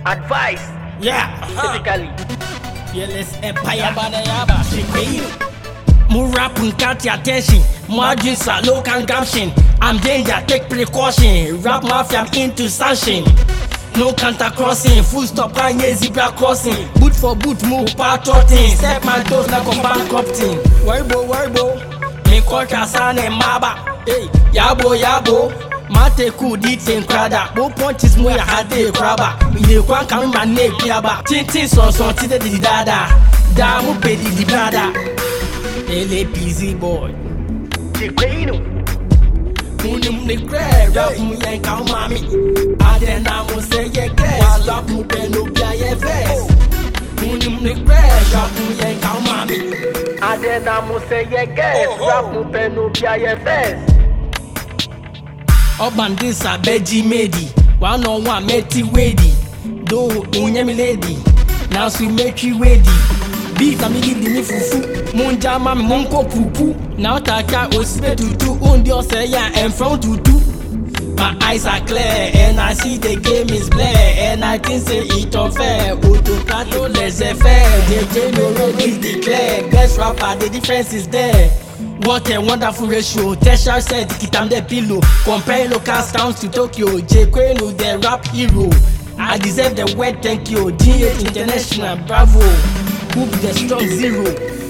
Advice. Yeah. Typically. Fearless Empire. More rap and catch your attention. Margins are local gumption. I'm danger, take precaution. Rap mafia, I'm into sanction. No counter crossing, full stop, and zebra crossing. Boot for boot, move, part trotting. Step my toes like a bankrupting. Worry, me culture san and maba. Hey, yabo. Mate cool, detain crada. Bo punches mo ya hade crabba. Me kwan kami my name piaba. Tintin so tite di dada. Da mu pedi di brada. LAPZ boy. Chiquino. Munum ne cray, rap mu yen kaw mami. Adena mo say ye guess, rap mu peno bia ye vest. Munum ne cray, rap mu yen kaw mami. Adena mo say ye guess, rap mu peno bia ye vest. Urban this a beji medi. 1-on-1 meti wedi. Do unyemi lady. Now we make you ready. Beef a mili di mi fufu. Munja mami munko pupu. Now taka ospe tutu. Undi oseya and front tutu. My eyes are clear and I see the game is blare. And I think say it unfair. Autocato laissez-faire. JJ no road is declared. Best rapper, the difference is there. What a wonderful ratio. Tesha said kitam the pillow. Compare local towns to Tokyo. J Queno the rap hero. I deserve the word thank you. GH International, bravo. Who be the strong zero?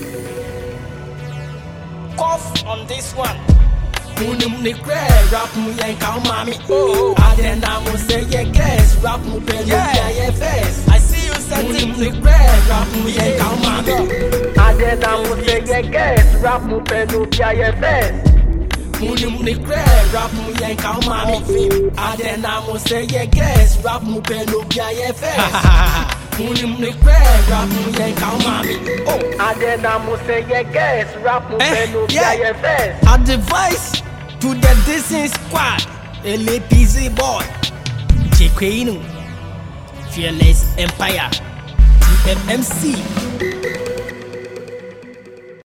Cough on this one. Munum ne cray, rap mu yen kaw mami. Adena mo say ye guess, rap mu pelo ye face. I see you setting. Munum ne cray, rap mu yen kaw mami. Adena mo say ye guess, rap mu peno bia ye vest. Munum ne cray, rap mu yen kaw mami. Adena mo say ye guess, rap mu pelo bia ye face. Munum ne cray, rap mu yen kaw mami. Adena mo say ye guess, rap mu peno bia ye vest. Advice to the Disney squad, LAPZ boy, Chiquino, Fearless Empire, TMMC.